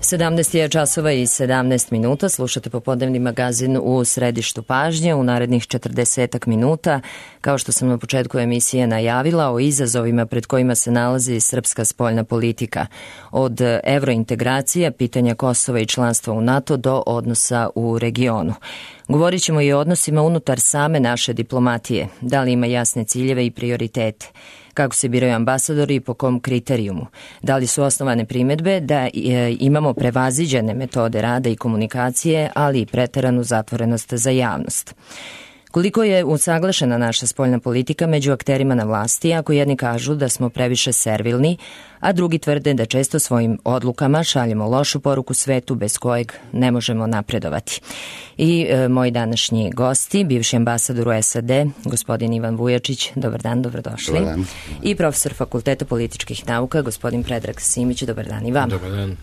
17 je časova i 17 minuta. Slušate popodnevni magazin u središtu pažnje. U narednih 40 minuta, kao što sam na početku emisije najavila, o izazovima pred kojima se nalazi srpska spoljna politika. Od evrointegracija, pitanja Kosova i članstva u NATO do odnosa u regionu. Govorit ćemo i o odnosima unutar same naše diplomatije. Da li ima jasne ciljeve i prioritete? Kako se biraju ambasadori i po kom kriterijumu? Da li su osnovane primedbe da imamo prevaziđene metode rada i komunikacije, ali i preteranu zatvorenost za javnost? Koliko je usaglašena naša spoljna politika među akterima na vlasti, ako jedni kažu da smo previše servilni, a drugi tvrde da često svojim odlukama šaljemo lošu poruku svetu bez kojeg ne možemo napredovati. I moji današnji gosti, bivši ambasador u SAD, gospodin Ivan Vujačić, dobar dan, dobrodošli. Dobar dan. I profesor Fakulteta političkih nauka, gospodin Predrag Simić, dobar dan i vam. Dobar dan.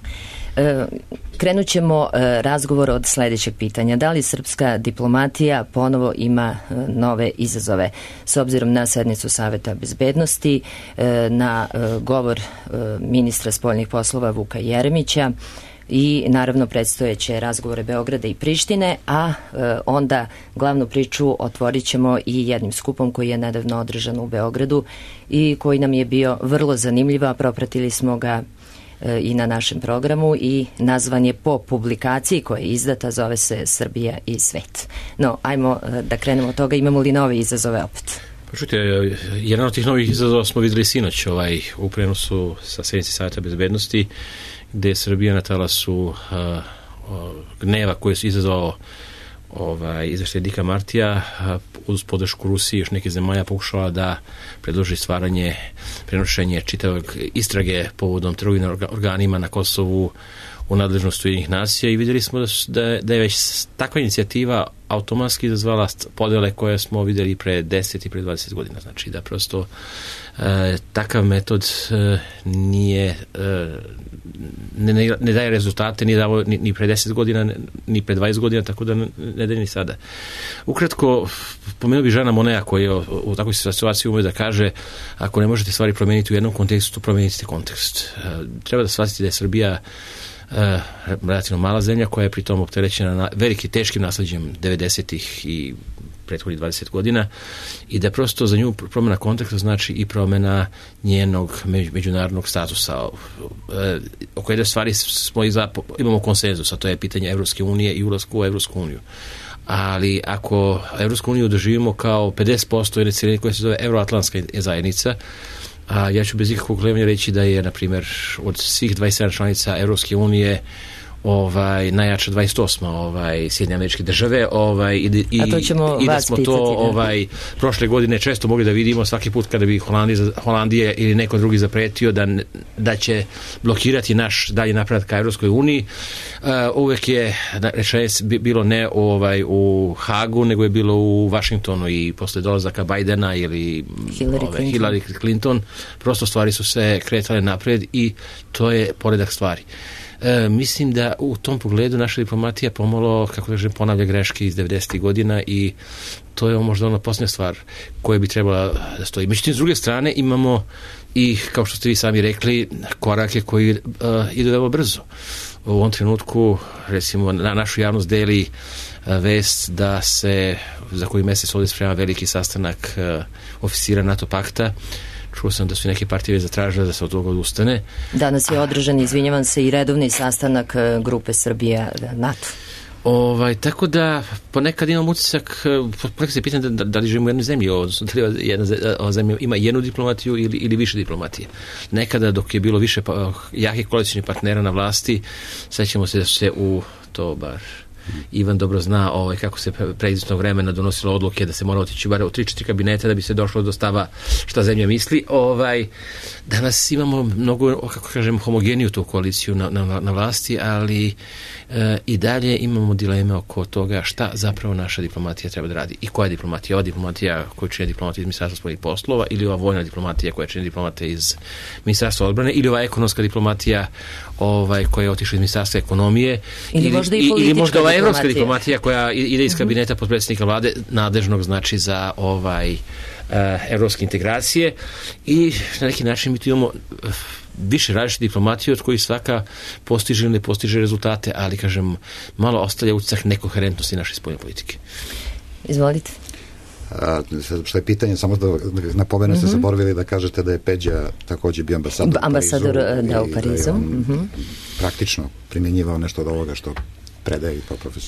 Krenut ćemo razgovor od sljedećeg pitanja. Da li srpska diplomatija ponovo ima nove izazove? S obzirom na sednicu Saveta bezbednosti, na govor ministra spoljnih poslova Vuka Jeremića i naravno predstojeće razgovore Beograda i Prištine, a onda glavnu priču otvorit ćemo i jednim skupom koji je nedavno održan u Beogradu i koji nam je bio vrlo zanimljiv, a propratili smo ga i na našem programu i nazvan je po publikaciji koja je izdata, zove se Srbija i svet. No, ajmo da krenemo od toga, imamo li nove izazove opet? Pa čujte, jedan od tih novih izazova smo videli sinoć u prenosu sa sednice Saveta bezbednosti, gde je Srbija na talasu gneva koji su izazvao izveštaj Dika Martija uz podršku Rusije i još neke zemalja pokušala da predloži prenošenje čitavog istrage povodom trgovine organima na Kosovu u nadležnost Ujedinjenih nacija i vidjeli smo da je već takva inicijativa automatski izazvala podele koje smo vidjeli pre 10 i pre 20 godina. Znači da prosto takav metod nije ne daje rezultate, nije dao ni pre 10 godina, ni pre 20 godina, tako da ne daje ni sada. Ukratko, pomenuo bih Žana Monea koji je u takvoj situaciji umeo da kaže, ako ne možete stvari promijeniti u jednom kontekstu, promijenite kontekst. Treba da shvatite da je Srbija relativno mala zemlja koja je pritom opterećena veliki teškim nasleđem 90-ih i prethodnih 20 godina i da prosto za nju promjena konteksta znači i promjena njenog međunarodnog statusa. Oko jedne stvari imamo konsenzus, a to je pitanje Evropske unije i ulazku u Evropsku uniju. Ali ako Evropsku uniju doživimo kao 50% jedne cijeline koja se zove Euroatlantska zajednica, a ja ću bez ikakvog gledanja reći da je, na primjer, od svih 27 članica Evropske unije najjača 28. Sjedinjene Američke Države i da smo to prošle godine često mogli da vidimo svaki put kada bi Holandije ili neko drugi zapretio da će blokirati naš dalji napredak ka Evropskoj uniji. Uvek je rečenje bilo ne u Hagu, nego je bilo u Vašingtonu i posle dolazaka Bajdena ili Hillary Clinton. Prosto stvari su se kretale napred i to je poredak stvari. Mislim da u tom pogledu naša diplomatija pomalo, kako kažem, ponavlja greške iz 90. godina i to je možda ona posljednja stvar koja bi trebala da stoji. Međutim, s druge strane imamo i, kao što ste vi sami rekli, korake koji idu veoma brzo. U ovom trenutku, recimo, na našu javnost deli vest da se za koji mjesec ovdje sprema veliki sastanak oficira NATO pakta. Čuo sam da su neke partije zatražile da se od toga odustane. Danas je održan, izvinjavam se, i redovni sastanak grupe Srbija NATO. Tako da ponekad imam utisak, ponekad se pitam da li živimo u jednoj zemlji, odnosno da li jedna zemlja ima jednu diplomatiju ili više diplomatije. Nekada dok je bilo više jakih koalicijnih partnera na vlasti, sećamo se da su se u to bar Ivan dobro zna kako se pre izvjesnog vremena donosilo odluke da se mora otići bar u 3-4 kabineta da bi se došlo do stava šta zemlja misli. Danas imamo mnogo, kako kažem, homogeniju tu koaliciju na vlasti, ali i dalje imamo dileme oko toga šta zapravo naša diplomatija treba da radi i koja je diplomatija. Ova diplomatija koju čine diplomati iz Ministarstva spoljnih poslova ili ova vojna diplomatija koja čine diplomate iz Ministarstva odbrane ili ova ekonomska diplomatija koja je otišla iz Ministarstva ekonomije ili možda ova evropska diplomatija koja ide iz kabineta potpredsjednika vlade nadležnog znači za evropske integracije i na neki način mi tu imamo više različite diplomatije od kojih svaka postiže ili ne postiže rezultate, ali kažem, malo ostavlja utisak nekoherentnosti naše spoljne politike. Izvolite. Što je pitanje, samo da napomenem ste zaboravili da kažete da je Peđa takođe bio ambasador u Parizu. Praktično primjenjivao nešto od ovoga što predaje kao profesor.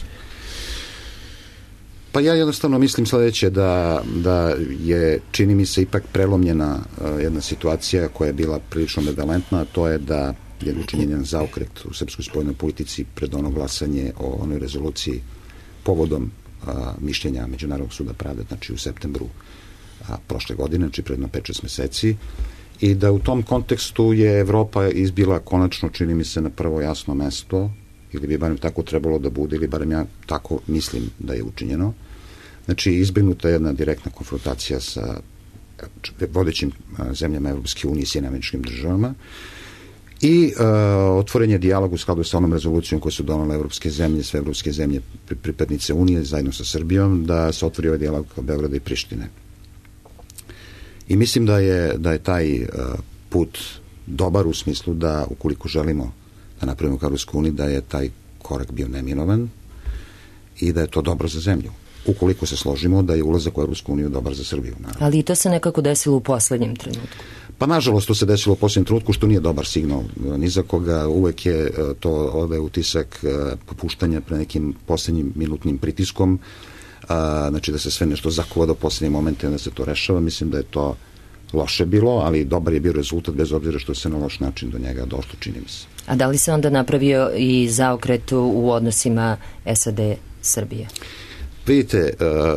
Pa ja jednostavno mislim sledeće, da je, čini mi se, ipak prelomljena jedna situacija koja je bila prilično ambivalentna, a to je da je učinjen jedan zaokret u srpskoj spoljnoj politici pred ono glasanje o onoj rezoluciji povodom mišljenja Međunarodnog suda pravde, znači u septembru prošle godine, znači pred 5-6 meseci, i da u tom kontekstu je Evropa izbila konačno, čini mi se, na prvo jasno mesto, ili bi barem tako trebalo da bude, ili barem ja tako mislim da je učinjeno. Znači, izbegnuta je jedna direktna konfrontacija sa vodećim zemljama Evropske unije i Sjedinjenim Američkim Državama i otvoren je dijalog u skladu sa onom rezolucijom koju su donale evropske zemlje, sve evropske zemlje pripadnice Unije zajedno sa Srbijom, da se otvori ovaj dijalog Beograda i Prištine. I mislim da je taj put dobar u smislu da ukoliko želimo da napravimo ka Evropskoj uniji, da je taj korak bio neminovan i da je to dobro za zemlju. Ukoliko se složimo da je ulazak u Evropsku uniju dobar za Srbiju. Naravno. Ali i to se nekako desilo u poslednjem trenutku. Pa nažalost to se desilo u poslednjem trenutku, što nije dobar signal ni za koga. Uvek je to ovaj utisak popuštanja pre nekim poslednjim minutnim pritiskom, znači da se sve nešto zakuva do poslednje momente da se to rešava. Mislim da je to loše bilo, ali dobar je bio rezultat bez obzira što se na loš način do njega došlo, čini mi se. A da li se onda napravio i zaokret u odnosima SAD-Srbije? Vidite,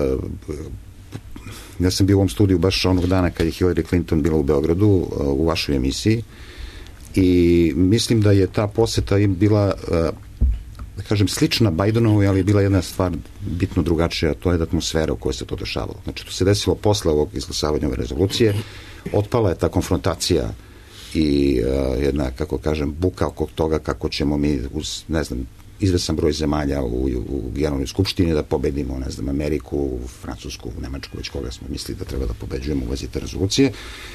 ja sam bio u ovom studiju baš onog dana kad je Hillary Clinton bila u Beogradu u vašoj emisiji i mislim da je ta poseta im bila, da kažem, slična Bidenovoj, ali je bila jedna stvar bitno drugačija, to je atmosfera u kojoj se to dešavalo. Znači, to se desilo posle ovog izglasavanja ove rezolucije, otpala je ta konfrontacija i jedna, kako kažem, buka oko toga kako ćemo mi uz, ne znam, izvesan broj zemalja u Generalnoj skupštini da pobedimo, ne znam, Ameriku, Francusku, Nemačku, već koga smo mislili da treba da pobeđujemo u vezi te rezolucije.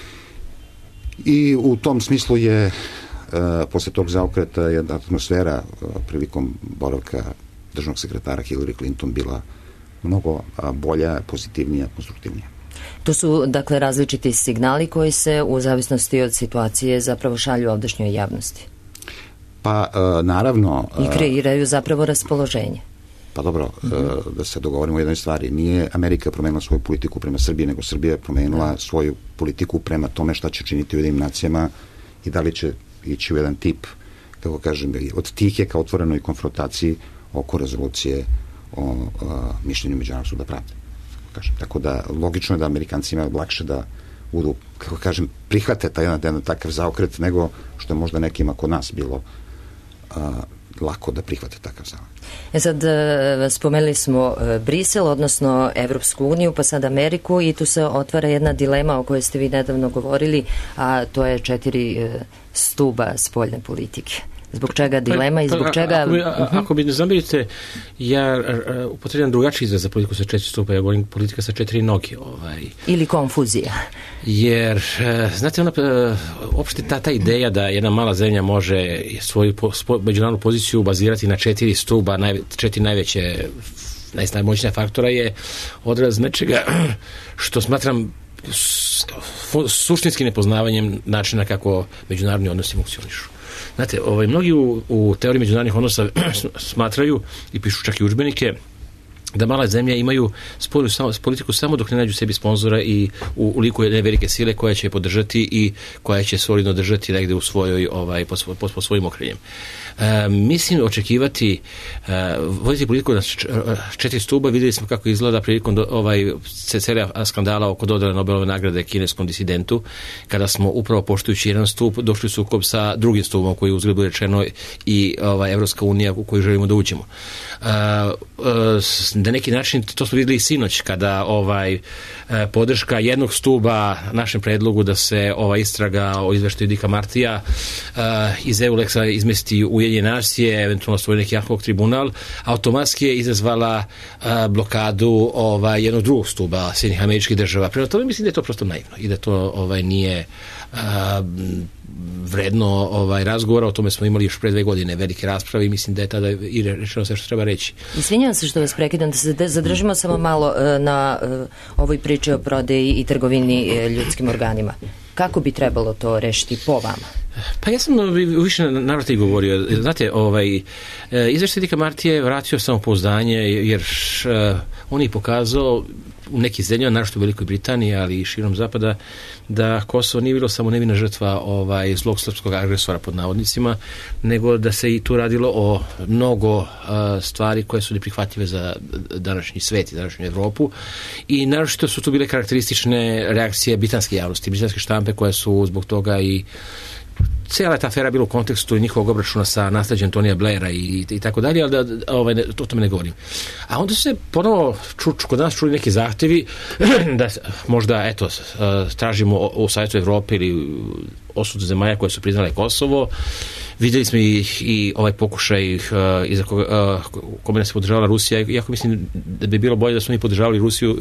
I u tom smislu je posle tog zaokreta jedna atmosfera prilikom boravka državnog sekretara Hillary Clinton bila mnogo bolja, pozitivnija, konstruktivnija. To su, dakle, različiti signali koji se u zavisnosti od situacije zapravo šalju ovdašnjoj javnosti. Pa, naravno... I kreiraju zapravo raspoloženje. Pa dobro, da se dogovorimo o jednoj stvari. Nije Amerika promenila svoju politiku prema Srbiji, nego Srbija je promenila svoju politiku prema tome šta će činiti u Ujedinjenim nacijama i da li će ići u jedan tip, kako kažem, od tihe ka otvorenoj konfrontaciji oko rezolucije o mišljenju Međunarodnog suda pravde. Tako da, logično je da Amerikanci imaju lakše da budu, kako kažem, prihvate taj jedan takav zaokret nego što je možda nekima kod nas bilo lako da prihvate takav zaokret. Sad, spomenuli smo Brisel, odnosno Evropsku uniju, pa sad Ameriku i tu se otvara jedna dilema o kojoj ste vi nedavno govorili, a to je 4 stuba spoljne politike. Zbog čega dilema i zbog čega... Ako mi ne zamerite, ja upotrebljam drugačiji izraz za politiku sa 4 stupa, ja govorim politika sa 4 noge. Ili konfuzija. Jer, znate, opšte ta ideja da jedna mala zemlja može svoju međunarodnu poziciju bazirati na 4 stuba, 4 najveće, najmoćnija faktora je odraz nečega što smatram suštinskim nepoznavanjem načina kako međunarodni odnosi funkcionišu. Znate, mnogi u teoriji međunarodnih odnosa smatraju i pišu čak i udžbenike da male zemlje imaju spoljnu politiku samo dok ne nađu sebi sponzora i u liku jedne velike sile koja će je podržati i koja će solidno držati negde u svojoj, po svojim okriljem. Mislim očekivati voditi politiku na 4 stuba. Videli smo kako izgleda prilikom serija skandala oko dodele Nobelove nagrade kineskom disidentu, kada smo upravo poštujući jedan stup došli u sukob sa drugim stupom koji je uzgled rečeno i Evropska unija u koju želimo da uđemo. Na neki način to smo videli i sinoć kada podrška jednog stuba našem predlogu da se istraga o izveštaju Dika Martija iz EULEX-a izmesti u Ujedinjene nacije, eventualno stvori neki ad hoc tribunal, automatski je izazvala blokadu jednog drugog stuba Sjedinjenih Američkih Država. Prema tome mislim da je to prosto naivno i da to nije vredno razgovora. O tome smo imali još pre 2 godine velike rasprave i mislim da je tada i rečeno sve što treba reći. Izvinjavam se što vas prekidam, da se zadržimo samo malo na ovoj priči o prodaji i trgovini ljudskim organima. Kako bi trebalo to rešiti po vama? Pa ja sam više navrata i govorio. Znate, izveštaj Dika Martije vratio samopouzdanje jer on je pokazao u nekih zemljama, naročito u Velikoj Britaniji, ali i širom zapada, da Kosovo nije bilo samo nevina žrtva zlog srpskog agresora pod navodnicima, nego da se i tu radilo o mnogo stvari koje su neprihvatljive za današnji svet i današnju Evropu i naročito su tu bile karakteristične reakcije britanske javnosti, britanske štampe koje su zbog toga i cijela ta afera bila u kontekstu njihovog obračuna sa nasleđem Tonija Blaira i tako dalje, ali o tome ne govorim. A onda se ponovo kod nas čuli neki zahtevi da možda, tražimo u Savjetu Evrope ili osudu zemalja koje su priznale Kosovo. Vidjeli smo i ovaj pokušaj iza kome nas je podržavala Rusija, iako mislim da bi bilo bolje da su oni podržavali Rusiju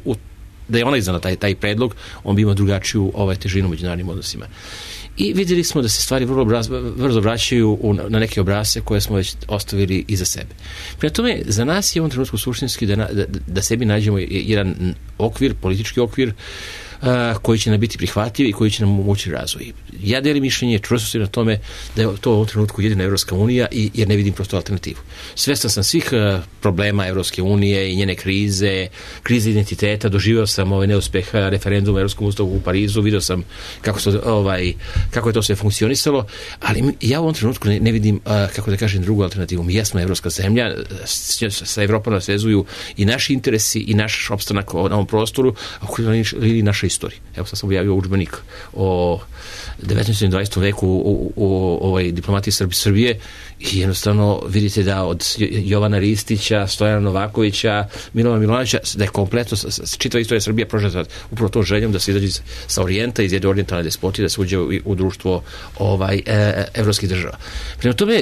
da je ona iznala taj predlog, on bi imao drugačiju težinu u međunarodnim odnosima. I vidjeli smo da se stvari vrlo brzo vraćaju na neke obrasce koje smo već ostavili iza sebe. Prema tome, za nas je u ovom trenutku suštinski da sebi nađemo jedan okvir, politički okvir, koji će nam biti prihvatljiv i koji će nam omogućiti razvoj. Ja delim mišljenje, čvrsto sam na tome da je to u ovom trenutku jedina Evropska unija jer ne vidim prosto alternativu. Svestan sam svih problema Evropske unije i njene krize identiteta, doživio sam neuspeh referenduma Evropskom ustavu u Parizu, vidio sam kako je to sve funkcionisalo, ali ja u ovom trenutku ne vidim, kako da kažem, drugu alternativu. Mi jesmo evropska zemlja, sa Evropom nas vezuju i naši interesi i naš opstanak na ovom prostoru, a u liniji naša istorija. Evo sad sam objavio udžbenik o 19. i 20. veku u diplomatiji Srbije i jednostavno vidite da od Jovana Ristića, Stojana Novakovića, Milova Milanovića, da je kompletno čitava istorija Srbije prožeta upravo to željom da se izađe sa orijenta, iz jedne orijentalne despotije, da se uđe u društvo evropskih država. Prema tome,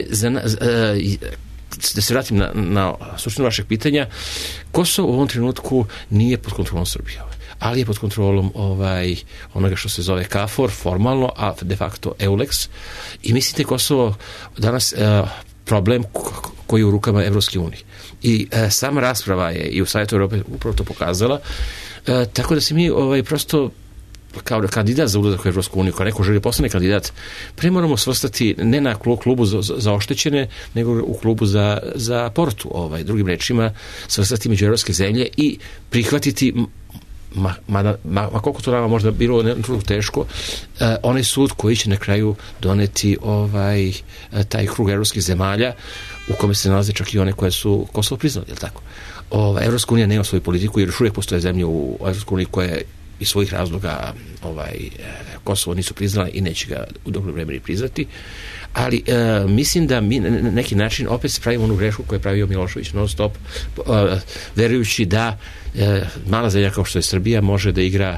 da se vratim na suštinu vašeg pitanja, Kosovo u ovom trenutku nije pod kontrolom Srbije, ali je pod kontrolom onoga što se zove KFOR formalno, a de facto EULEX. I mislite, Kosovo danas problem koji je u rukama Evropske unije. I sama rasprava je i u Savjetu Evrope upravo to pokazala. Tako da se mi prosto kao kandidat za ulazak u Evropsku uniju, kao neko želi postane kandidat, pre moramo svrstati ne na klubu za oštećene, nego u klubu za portu, drugim rečima, svrstati među evropske zemlje i prihvatiti ma koliko to nama možda bilo teško, onaj sud koji će na kraju doneti taj krug evropskih zemalja u kome se nalaze čak i one koje su Kosovo priznali, je li tako? Evropska unija nema svoju politiku jer još uvijek postoje zemlje u Evropskoj uniji koje iz svojih razloga Kosovo nisu priznali i neće ga u dobro vreme priznati, ali mislim da mi na neki način opet pravimo onu grešku koju je pravio Milošević non stop, verujući da mala zemlja kao što je Srbija može da igra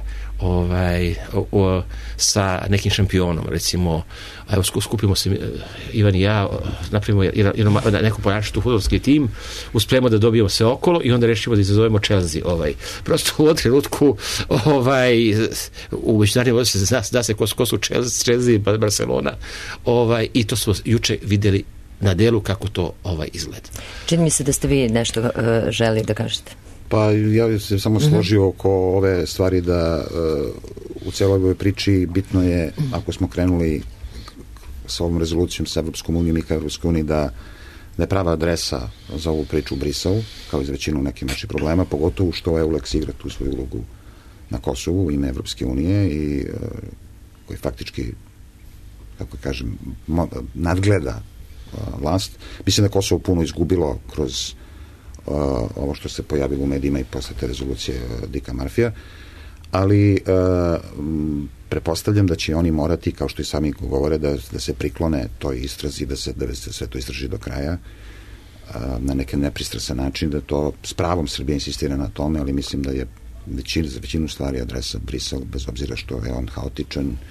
sa nekim šampionom, recimo evo skupimo se Ivan i ja, napravimo neko pojačatu fudbalski tim, uspemo da dobijemo sve okolo i onda rešimo da izazovemo Chelsea. Prosto u ovom trenutku u međunarodnim odnosima zna se ko su Chelsea i Barcelona, i to smo juče videli na delu kako to izgleda. Čini mi se da ste vi nešto želi da kažete. Pa ja bih se samo složio oko ove stvari da u celoj ovoj priči bitno je, ako smo krenuli sa ovom rezolucijom sa Evropskom unijom i ka Evropskoj uniji, da je prava adresa za ovu priču u Briselu, kao i za većinu nekih naših problema, pogotovo što EULEX igra tu svoju ulogu na Kosovu u ime Evropske unije i koji faktički, kako kažem, nadgleda vlast. Mislim da Kosovo puno izgubilo kroz ovo što se pojavilo u medijima i posle te rezolucije Dika Marfija, ali prepostavljam da će oni morati, kao što i sami govore, da se priklone toj istrazi, da se sve to istraži do kraja na neki nepristrasan način, da to s pravom Srbija insistira na tome, ali mislim da je za većinu stvari adresa Brisel, bez obzira što je on haotičan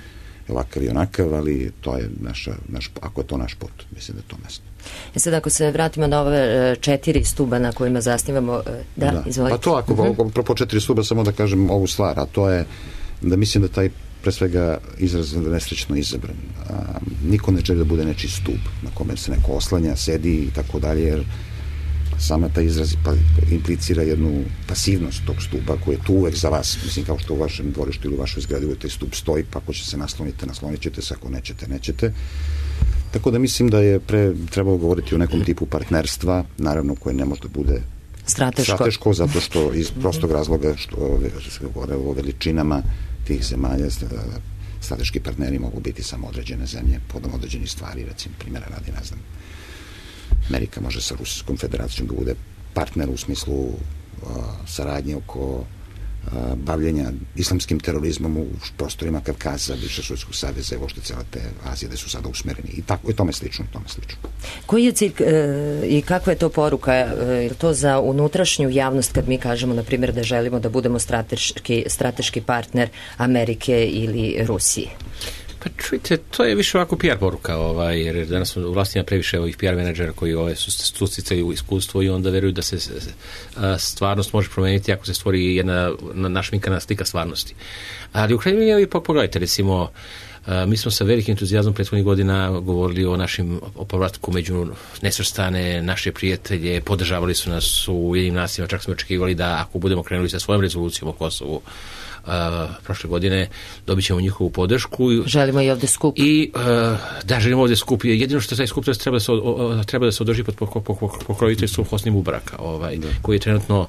ovakav i onakav, ali to je ako je to naš put, mislim da je to mesto. Sad ako se vratimo na ove 4 stuba na kojima zasnivamo, izvolite. Pa to ako propo 4 stuba, samo da kažem ovu stvar, a to je da mislim da taj pre svega izraz nesrećno izabran. Niko ne želi da bude nečiji stup na kome se neko oslanja, sedi i tako dalje, jer sama taj izraz implicira jednu pasivnost tog stupa koji je tu uvek za vas. Mislim, kao što u vašem dvorištu ili u vašoj zgradi uvek taj stup stoji, pa ako će se nasloniti, naslonit ćete se, ako nećete. Tako da mislim da je trebalo govoriti o nekom tipu partnerstva, naravno koje ne može da bude strateško, zato što iz prostog razloga što se govore o veličinama tih zemalja, strateški partneri mogu biti samo određene zemlje, podom određenih stvari, recimo primjera radi, ne znam, Amerika može sa Rusijskom federacijom da bude partner u smislu saradnje oko bavljenja islamskim terorizmom u prostorima Kavkaza, bivšeg Sovjetskog saveza i uopšte cele te Azije da su sada usmereni i tako i tome slično. Koji je cilj i kakva je to poruka? Je to za unutrašnju javnost kad mi kažemo, na primjer, da želimo da budemo strateški partner Amerike ili Rusije? Pa čujte, to je više ovako PR poruka, jer danas u vlasti ima previše ovih PR menadžera koji su sticaju iskustvo i onda veruju da se stvarnost može promeniti ako se stvori jedna našminkana slika stvarnosti. Ali u krajnjoj liniji pogledajte, recimo, mi smo sa velikim entuzijazmom prethodnih godina govorili o povratku među nesvrstane, naše prijatelje, podržavali su nas u Ujedinjenim nacijama, čak smo očekivali da ako budemo krenuli sa svojom rezolucijom o Kosovu prošle godine, dobit ćemo njihovu podršku. Želimo i ovde skup. Želimo ovde skup. Jedino što taj skup treba da se održi pod pokroviteljstvom Hosni Mubaraka, koji je trenutno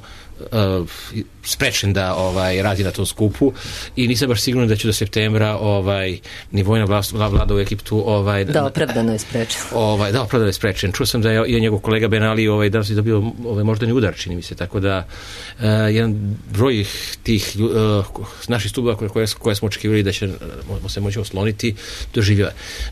sprečen da radi na tom skupu i nisam baš siguran da će do septembra ni vojna vlada u Egiptu opravdano je sprečen. Opravdano je sprečen. Čuo sam da je njegov kolega Ben Ali danas je dobio moždani udar, čini mi se, tako da jedan broj tih naših stubova koje smo očekivali da će se moći osloniti doživljava.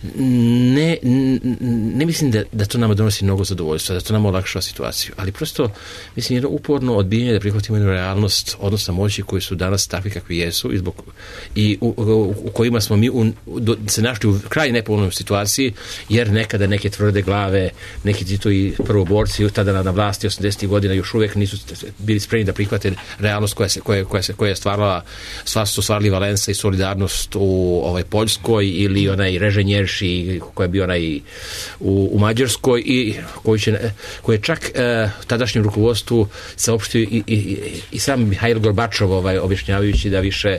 Ne mislim da to nama donosi mnogo zadovoljstva, da to nama olakšava situaciju, ali prosto mislim jedno uporno odbijenje da prihvatimo jednu realnost odnosa moći koji su danas takvi kakvi jesu i u kojima smo mi se našli u krajnje nepovoljnoj situaciji, jer nekada neke tvrde glave, neki Titovi prvoborci tada na vlasti 80. godina još uvek nisu bili spremni da prihvate realnost koja je stvarali Valensa i Solidarnost u Poljskoj ili onaj Reže Njerši koji je bio onaj u Mađarskoj i koji je čak tadašnjem rukovodstvu saopštio i sam Mihajl Gorbačov objašnjavajući da više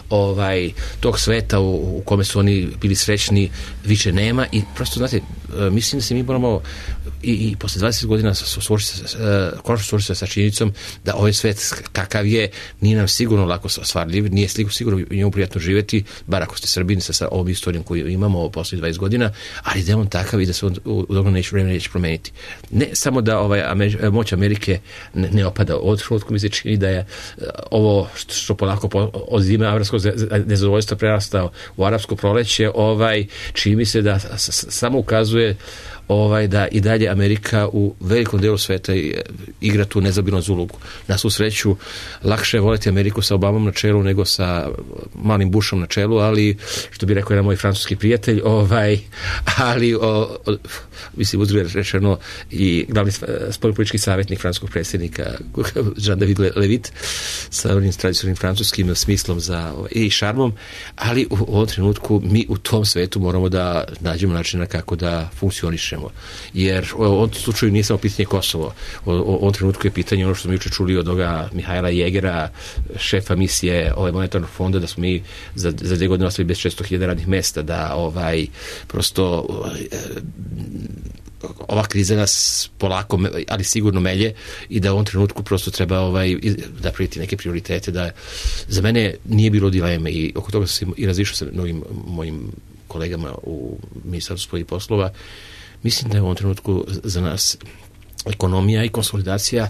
tog sveta u kome su oni bili srećni više nema i prosto, znate, mislim da se mi moramo i posle 20 godina konačno suočiti sa činjenicom da ovaj svet kakav je nije nam sigurno lako stvarljiv, nije sigurno njemu prijatno živjeti, bar ako ste Srbini sa ovom istorijom koju imamo posle 20 godina, ali da je on takav i da se on u dogledno neće promeniti. Ne samo da moć Amerike ne opada od trenutku, mi se čini da je ovo što polako od zime arapskog nezadovoljstva prerastao u arapsko proleće, čini mi se da samo ukazuje da i dalje Amerika u velikom delu sveta igra tu nezabilnu ulogu. Na svu sreću, lakše je voleti Ameriku sa Obamom na čelu nego sa malim Bushom na čelu, ali što bi rekao jedan moj francuski prijatelj, ali mislim uzgled rečeno i glavni spoljnopolitički savjetnik francuskog predsjednika Jean-David Levitt sa onim tradicionalnim francuskim smislom i šarmom, ali u ovom trenutku mi u tom svetu moramo da nađemo načina kako da funkcionišemo. Jer u ovom slučaju nije samo pitanje Kosovo. U ovom trenutku je pitanje ono što smo juče čuli od ovoga Mihajla Jegera, šefa misije monetarnog fonda, da smo mi za 2 godine ostali bez 600.000 radnih mesta, da prosto ova kriza nas polako, ali sigurno melje i da u ovom trenutku prosto treba napraviti neke prioritete. Da za mene nije bilo dileme i oko toga sam i razišao sa mnogim mojim kolegama u Ministarstvu spoljnih poslova. Mislim da je u ovom trenutku za nas ekonomija i konsolidacija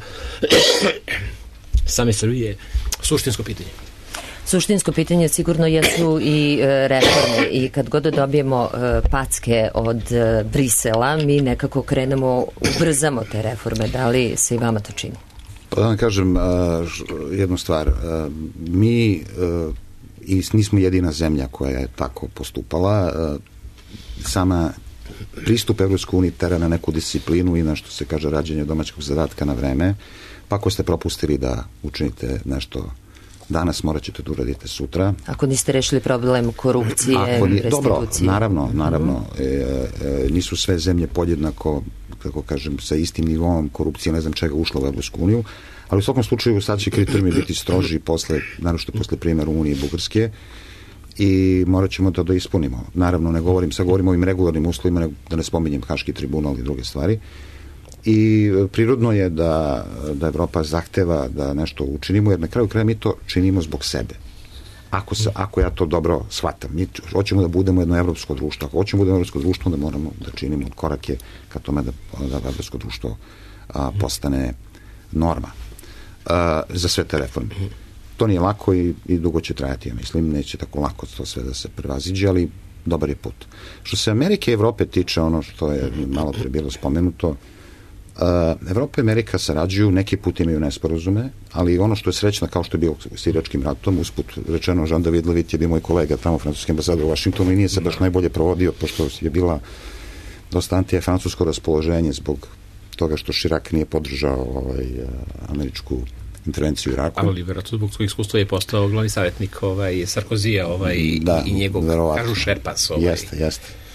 same Srbije suštinsko pitanje. Suštinsko pitanje sigurno jesu i reforme i kad god dobijemo packe od Brisela, mi nekako krenemo, ubrzamo te reforme. Da li se i vama to čini? Pa da vam kažem jednu stvar. Mi i nismo jedina zemlja koja je tako postupala. Sama pristup Evropskoj uniji tera na neku disciplinu i na što se kaže rađenje domaćeg zadatka na vreme, pa ako ste propustili da učinite nešto danas, morat ćete da uradite sutra. Ako niste rešili problem korupcije, restitucije. Dobro, naravno. Nisu sve zemlje podjednako, kako kažem, sa istim nivom korupcije, ne znam čega, ušla u Evropsku uniju, ali u svakom slučaju sad će kriterijumi biti stroži naročito posle primjera Rumunije i Bugarske, i morat ćemo da ispunimo. Naravno, sad govorimo o ovim regularnim uslovima, da ne spominjem Haški tribunal i druge stvari. I prirodno je da Evropa zahteva da nešto učinimo, jer na kraju kraja mi to činimo zbog sebe. Ako ja to dobro shvatam. Mi hoćemo da budemo jedno evropsko društvo. Ako hoćemo da budemo evropsko društvo, onda moramo da činimo korake ka tome da evropsko društvo postane norma za sve te reforme. To nije lako i dugo će trajati, ja mislim. Neće tako lako to sve da se prevaziđe, ali dobar je put. Što se Amerike i Evrope tiče, ono što je malo pre bilo spomenuto, Evropa i Amerika sarađuju, neki put imaju nesporazume, ali ono što je srećno, kao što je bio s Iračkim ratom, usput rečeno, Jean David Levit je bio moj kolega tamo, francuski ambasador u Vašingtonu, i nije se baš najbolje provodio, pošto je bila dosta antije-francusko raspoloženje zbog toga što Širak nije podržao američku intervenciju u Iraku. Ali vjerojatno zbog svog iskustva je postao glavni savjetnik Sarkozija i njegov, kažu, šerpas. Jeste.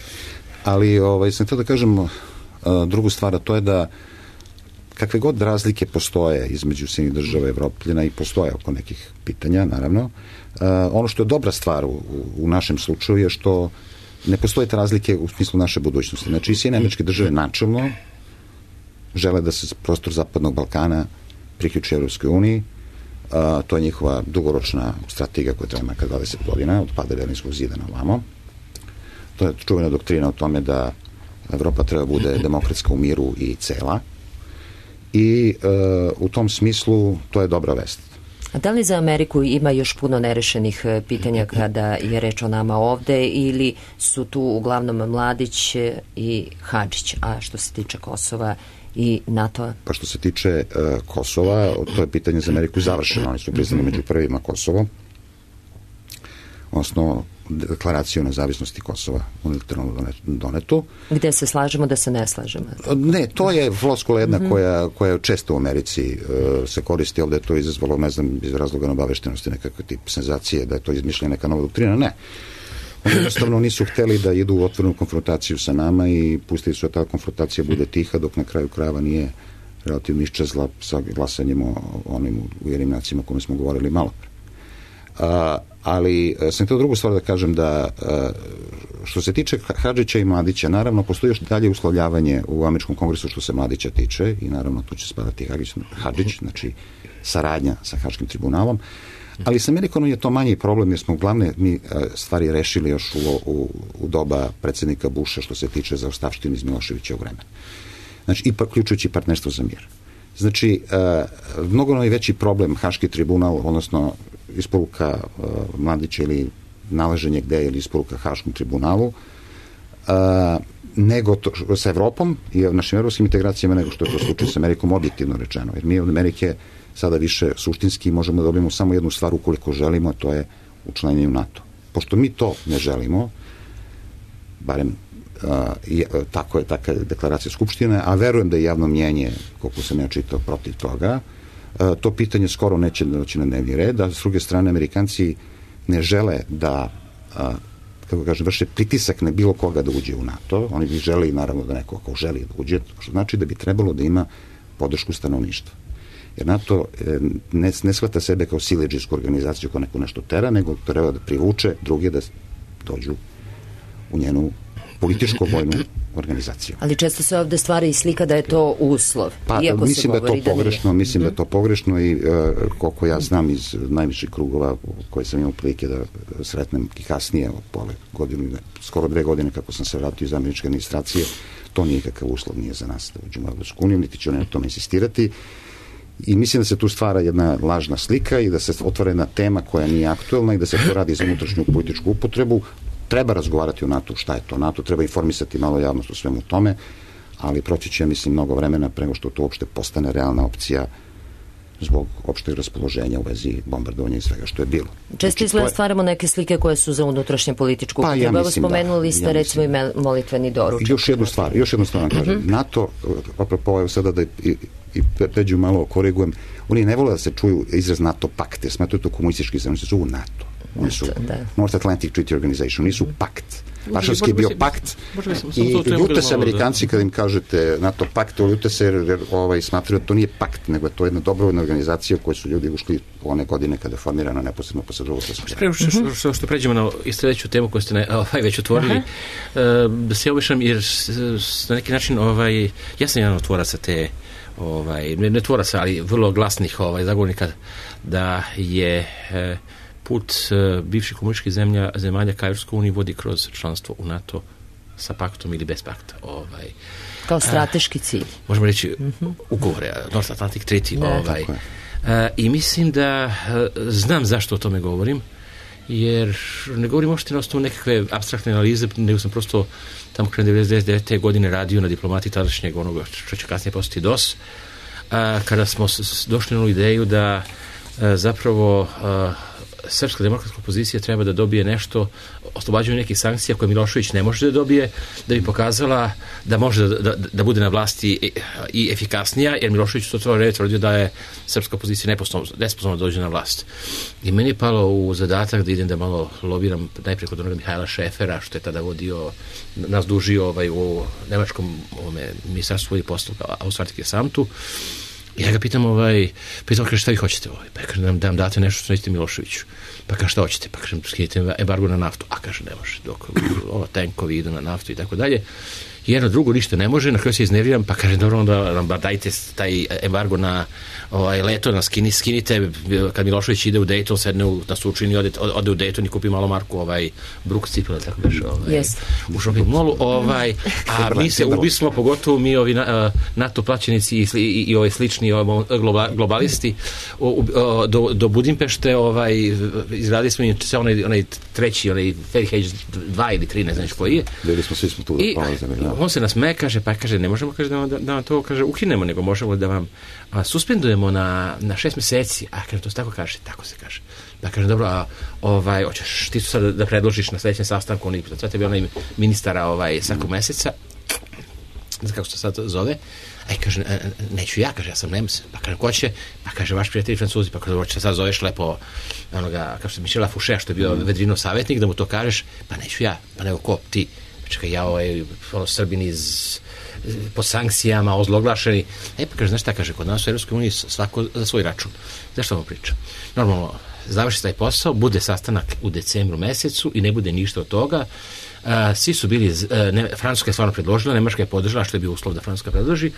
Ali sam htio da kažem drugu stvar, a to je da kakve god razlike postoje između Sjedinjenih država i Evropljana, i postoje oko nekih pitanja, naravno, ono što je dobra stvar u našem slučaju je što ne postoje te razlike u smislu naše budućnosti. Znači, Sjedinjene Američke Države načelno žele da se prostor Zapadnog Balkana priključi Evropskoj uniji. To je njihova dugoročna strategija koja traje makar 20 godina, od pada Berlinskog zida na ovamo. To je čuvena doktrina o tome da Evropa treba bude demokratska u miru i cela. I u tom smislu to je dobra vest. A da li za Ameriku ima još puno nerešenih pitanja kada je reč o nama ovde, ili su tu uglavnom Mladić i Hadžić, a što se tiče Kosova i NATO-a? Pa što se tiče Kosova, to je pitanje za Ameriku završeno. Oni su priznali među prvima Kosovo, odnosno deklaraciju o nezavisnosti Kosova unilateralno donetu. Gde se slažemo, da se ne slažemo? Ne, to je floskula jedna koja često u Americi se koristi. Ovde je to izazvalo, ne znam, iz razloga neobaveštenosti, nekakve tip senzacije, da je to izmišljena neka nova doktrina. Ne. Oni jednostavno nisu hteli da idu u otvorenu konfrontaciju sa nama i pustili su da ta konfrontacija bude tiha, dok na kraju krajeva nije relativno iščezla sa glasanjem o onim Ujedinjenim nacijama o kome smo govorili malo pre. Ali sam htio drugu stvar da kažem, da što se tiče Hadžića i Mladića, naravno postoji još dalje uslovljavanje u Američkom kongresu što se Mladića tiče, i naravno tu će spadati Hadžić, znači saradnja sa Haškim tribunalom, ali sa Amerikom je to manji problem, jer smo glavne stvari rešili još u doba predsjednika Busha što se tiče zaostavštine iz Miloševića u vremenu. Znači, i uključujući partnerstvo za mir. Znači, mnogo najveći problem Haški tribunal, odnosno isporuka Mladića ili nalaženje gde je, ili isporuka Haškom tribunalu, nego sa Evropom i našim evropskim integracijama, nego što je to slučaj sa Amerikom, objektivno rečeno. Jer mi od Amerike sada više suštinski možemo da dobijemo samo jednu stvar ukoliko želimo, a to je učlanjenje u NATO. Pošto mi to ne želimo, barem tako je taka deklaracija Skupštine, a verujem da je javno mnjenje, koliko sam ja čitao, protiv toga, to pitanje skoro neće doći na dnevni red, a s druge strane Amerikanci ne žele da kako kažem, vrše pritisak na bilo koga da uđe u NATO. Oni bi želi, naravno, da neko ako želi da uđe, što znači da bi trebalo da ima podršku stanovništva. Jer NATO ne shvata sebe kao siledžijsku organizaciju koja neko nešto tera, nego treba da privuče druge da dođu u njenu političko-vojnu organizaciju. Ali često se ovde stvara i slika da je to uslov. Pa, mislim da je to pogrešno, mislim da je to pogrešno i koliko ja znam iz najviših krugova koje sam imao prilike da sretnem i kasnije, skoro 2 godine kako sam se vratio iz američke administracije, to nije kakav uslov, nije za nas da uđemo u Evropsku uniju, niti će oni na tome insistirati. I mislim da se tu stvara jedna lažna slika i da se otvara jedna tema koja nije aktuelna i da se to radi za unutrašnju političku upotrebu. Treba razgovarati o NATO, šta je to NATO, treba informisati malo javnost o svemu tome, ali proći će, mislim, mnogo vremena prema što to uopšte postane realna opcija zbog opšteg raspoloženja u vezi bombardovanja i svega što je bilo. Često izgleda stvaramo neke slike koje su za unutrašnje političku upotrebu. Evo spomenuli ste recimo i molitveni doručak. Još jednu stvar vam kažem. NATO, apropo, evo sada da i pređu malo korigujem, oni ne vole da se čuju izraz NATO pakt, jer smatruju to komunistički zemlje, se zovu NATO. Oni su North Atlantic Treaty Organization, oni su pakt. Varšavski je bio pakt i ljute se Amerikanci kad im kažete NATO pakt, ljute se jer smatraju da to nije pakt, nego je to jedna dobrovoljna organizacija u kojoj su ljudi ušli one godine kada je formirana neposredno posle drugog svjetskog rata. Što pređemo na sledeću temu koju ste već otvorili, da se obišam jer na neki način ja sam jedan od tvoraca te ne tvoraca, ali vrlo glasnih zagovornika da je put bivših komunističkih zemalja ka Evropskoj uniji vodi kroz članstvo u NATO sa paktom ili bez pakta. Kao strateški cilj. Možemo reći ugovore, North Atlantic Treaty. I mislim da znam zašto o tome govorim, jer ne govorim uopšte na osnovu nekakve apstraktne analize, nego sam prosto tamo krajem 1999. godine radio na diplomatiji tadašnjeg onoga što će kasnije postati DOS, kada smo došli na ideju da zapravo srpska demokratska opozicija treba da dobije nešto, oslobađaju nekih sankcija koje Milošević ne može da dobije, da bi pokazala da može da bude na vlasti i efikasnija, jer Milošević to vreme tvrdio da je srpska opozicija nesposobna da dođe na vlast. I meni je palo u zadatak da idem da malo lobiram najprije kod onoga Mihajla Šefera, što je tada vodio, nas dužio u nemačkom ministarstvu svojih poslova Auswärtige Samtu. Ja ga pitam, kaže, šta vi hoćete? Pa kaže, da vam date nešto što nećete Miloševiću. Pa kaže, šta hoćete? Pa kaže, skinite embargo na naftu. A kaže, ne može, dok tenkovi idu na naftu i tako dalje. Jedno drugo ništa ne može, na kraju se iznevriram, pa kaže, dobro, onda nam dajte taj embargo na leto, na skinite, kad Milošević ide u Dayton, sedne na Sučini, ode u Dayton i kupi malo marku Brooks cipela, tako beše, u shopping mallu, a mi se ubismo, pogotovo mi ovi NATO plaćenici i ovi slični globalisti, do Budimpešte, izradili smo onaj treći, onaj Fahrenheit 2 ili 3, ne znam koji je. Bili smo, svi smo tu da polazimo. On se nasmeje, kaže, ne možemo da vam to ukinemo, nego možemo da vam suspendujemo na 6 meseci. A kaže, to se tako kaže? Tako se kaže. Da kaže, dobro, hoćeš ti tu sad da predložiš na sledećem sastanku, sad tebi onaj ministara svakog meseca, ne znam kako se sad zove, kaže, neću ja, kaže, ja sam Nems. Pa kaže, ko će? Pa kaže, vaš prijatelj Francuzi. Pa kaže, hoće sad zoveš lepo onoga, kao što se Michela Fouché, što je bio Vedrinov savjetnik, da mu to kažeš. Pa neću ja, pa nego ko, ti. Čekaj, ja Srbin pod sankcijama, ozloglašeni. Pa kaže, znaš šta, kaže, kod nas u Evropskoj uniji svako za svoj račun. Zašto vam pričam? Normalno, završi taj posao, bude sastanak u decembru mesecu i ne bude ništa od toga. Svi su bili, Francuska je stvarno predložila, Nemačka je podržala, što je bio uslov da Francuska predloži,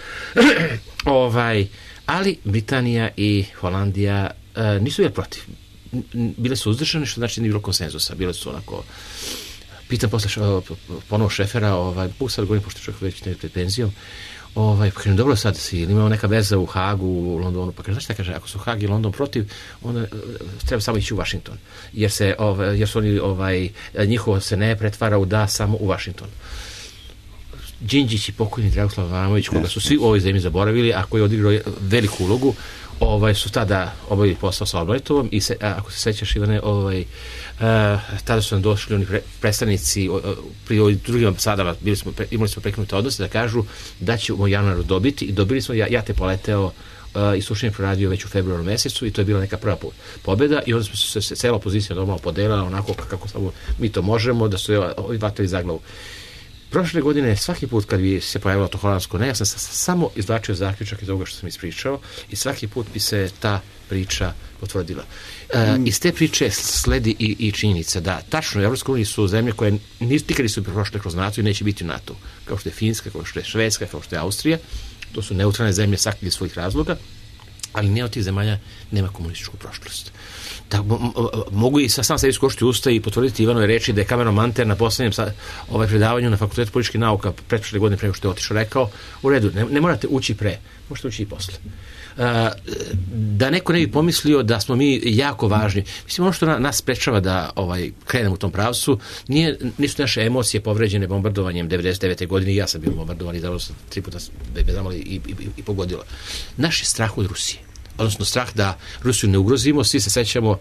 ali Britanija i Holandija nisu bili protiv. Bile su uzdržane, što znači nije bilo konsenzusa, bile su onako. Pitam posle ponovo Šefera, sad govorim, pošto čovjek već ne pred penzijom, pa kažem, dobro sad si, ili imamo neka veza u Hagu, u Londonu, pa kažem, znaš šta kaže, ako su Hag i London protiv, onda treba samo ići u Washington, jer su oni, njihovo se ne pretvara u da samo u Washington. Đinđić i pokojni Dragoslav Ivanović, koga su svi u ovoj zemlji zaboravili, a koji je odigrao veliku ulogu, su tada obavili posao sa Albrightovom i ako se sećaš, Ivane, tada su nam došli oni predstavnici pri drugim ambasadama, imali smo prekinute odnose da kažu da ćemo u januaru dobiti i dobili smo, ja te poleteo i Sušin je proradio već u februaru mesecu i to je bila neka prva pobjeda i onda smo se cela opozicija normalno podelila onako kako samo mi to možemo, da su ovi vatili za glavu. Prošle godine, svaki put kad bi se pojavilo to holandsko ne, ja sam samo izvlačio zaključak iz ovoga što sam ispričao i svaki put bi se ta priča potvrdila. Iz te priče sledi i činjenica da tačno u Evropskoj uniji su zemlje koje nikad nisu prošle kroz NATO i neće biti u NATO, kao što je Finska, kao što je Švedska, kao što je Austrija. To su neutralne zemlje svaki iz svojih razloga, ali ne od tih zemalja nema komunističku prošlost. Mogu i sam sebi skočiti usta i potvrditi Ivanove reči da je Cameron Manter na poslednjem predavanju na Fakultetu političkih nauka pretprošle godine preko što je otišao rekao, u redu, ne morate ući pre, možete ući i posle. Da neko ne bi pomislio da smo mi jako važni. Mislim, ono što nas sprečava da krenemo u tom pravcu, nisu naše emocije povređene bombardovanjem 99. godine, i ja sam bio bombardovan i zavljeno sam 3 puta i pogodilo. Naš je strah od Rusije. odnosno strah da Rusiju ne ugrozimo. Svi se sećamo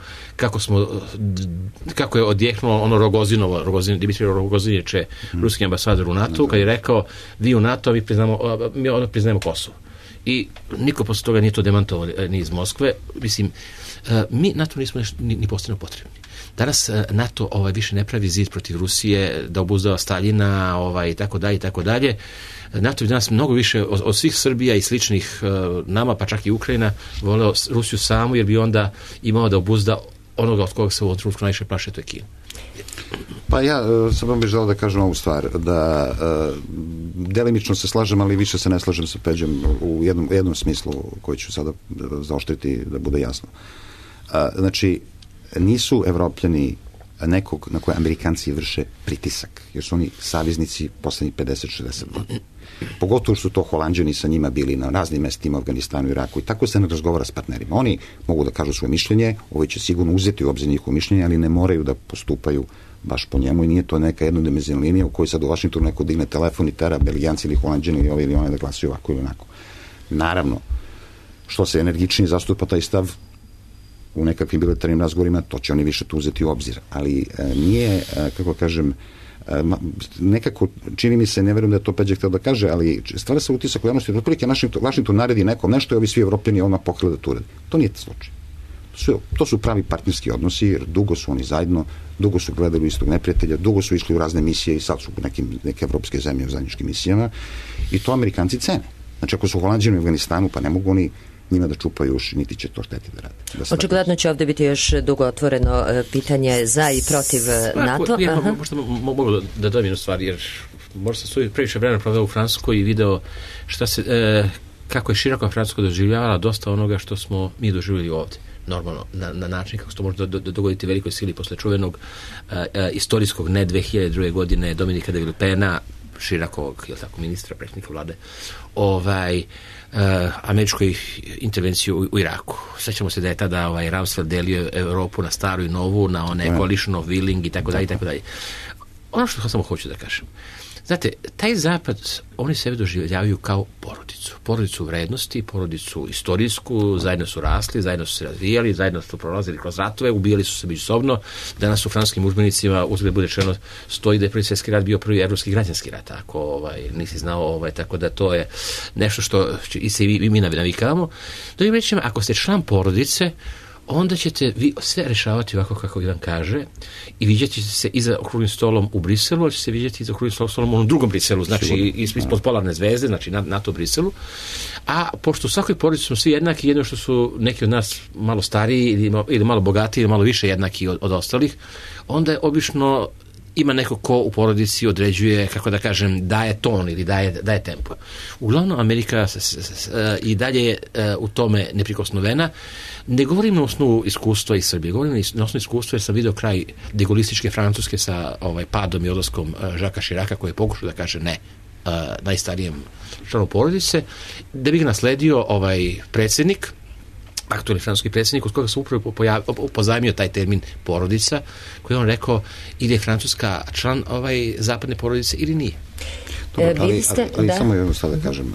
kako je odjeknulo ono Dimitrij Rogozin je ruski ambasador u NATO, kad je rekao vi u NATO, mi priznajemo Kosovo. I niko posle toga nije to demantovao ni iz Moskve. Mislim, mi NATO nismo ni postanu potrebni. Danas NATO više ne pravi zid protiv Rusije, da obuzdava Staljina, i tako dalje. NATO bi danas mnogo više od svih Srbija i sličnih nama, pa čak i Ukrajina, voleo Rusiju samu, jer bi onda imao da obuzda onoga od koga se u ovom trenutku najviše plaše, to je Kina. Pa ja sam bih želeo da kažem ovu stvar, da delimično se slažem, ali više se ne slažem sa Peđom u jednom smislu koji ću sada zaoštriti da bude jasno. Znači, nisu Evropljani nekog na koje Amerikanci vrše pritisak, jer su oni saveznici poslednjih 50-60 godina. Pogotovo što su to Holanđani sa njima bili na raznim mestima u Afganistanu i Iraku i tako se ne razgovara s partnerima. Oni mogu da kažu svoje mišljenje, ovo će sigurno uzeti u obzir njihovo mišljenje, ali ne moraju da postupaju baš po njemu i nije to neka jednodimenzionalna linija u kojoj sad u Vašingtonu neko digne telefon i tera Belgijanci ili Holanđani ili ovi ili one da glasuju ovako ili onako. Naravno, što se energičnije zastupa taj stav u nekakvim bilateralnim razgovorima, to će oni više tu uzeti u obzir. Ali nije, kako kažem, nekako, čini mi se, ne verujem da je to Peđa htio da kaže, ali stvara se utisak u javnosti, otprilike Vašington naredi nekom nešto i ovi svi Evropljani odmah pokrili da to uradi. To nije slučaj. To su pravi partnerski odnosi, jer dugo su oni zajedno, dugo su gledali istog neprijatelja, dugo su išli u razne misije i sad su neke evropske zemlje u zajedničkim misijama i to Amerikanci cene. Znači, ako su Holanđani u Afganistanu, pa ne mogu oni njima da čupaju uši, niti će to šteti da rade. Očigledno će ovdje biti još dugo otvoreno pitanje za i protiv NATO. Možda mogu da dobijem jednu stvar, jer možda sam previše vremena proveo u Francuskoj i video kako je široko Francuska doživljavala dosta onoga što smo mi doživjeli ovdje. Normalno, na način kako se to može dogoditi velikoj sili posle čuvenog istorijskog, ne 2002. godine Dominika de Villepena, širokog, ministra, predsjednika vlade, američkoj intervenciji u Iraku. Sećamo se da je tada Rumsfeld delio Europu na staru i novu, na one coalition of willing i tako dalje. Ono što samo hoću da kažem. Znate, taj zapad, oni sebe doživljavaju kao porodicu vrednosti, porodicu istorijsku, zajedno su rasli, zajedno su se razvijali, zajedno su prolazili kroz ratove, ubijali su se međusobno. Danas u francuskim udžbenicima, uzgled bude rečeno, stoji da je Prvi svjetski rat bio prvi evropski građanski rat, ako nisi znao, tako da to je nešto što i se i mi navikavamo. Drugim rečima, ako ste član porodice, onda ćete vi sve rešavati ovako kako vam kaže i vidjeti ćete se iza okruglim stolom u Briselu, ali ćete se vidjeti iza okruglim stolom u onom drugom Briselu, znači ispod polarne zvezde, znači NATO Briselu. A pošto u svakoj porodici smo svi jednaki, jedno što su neki od nas malo stariji ili malo bogatiji ili malo više jednaki od ostalih, onda je obično ima neko ko u porodici određuje, kako da kažem, daje ton ili daje tempo. Uglavnom, Amerika i dalje je u tome neprikosnovena. Ne govorim na osnovu iskustva iz Srbije, govorim na osnovu iskustva jer sam vidio kraj degolističke Francuske sa padom i odlaskom Žaka Širaka koji je pokušao da kaže ne najstarijem članu porodice, da bi ga nasledio predsjednik, aktualni francuski predsjednik, od koga se upravo pozajmio taj termin porodica, koji je on rekao ili je Francuska član zapadne porodice ili nije. Dobro, ali samo jedno stvar da kažem.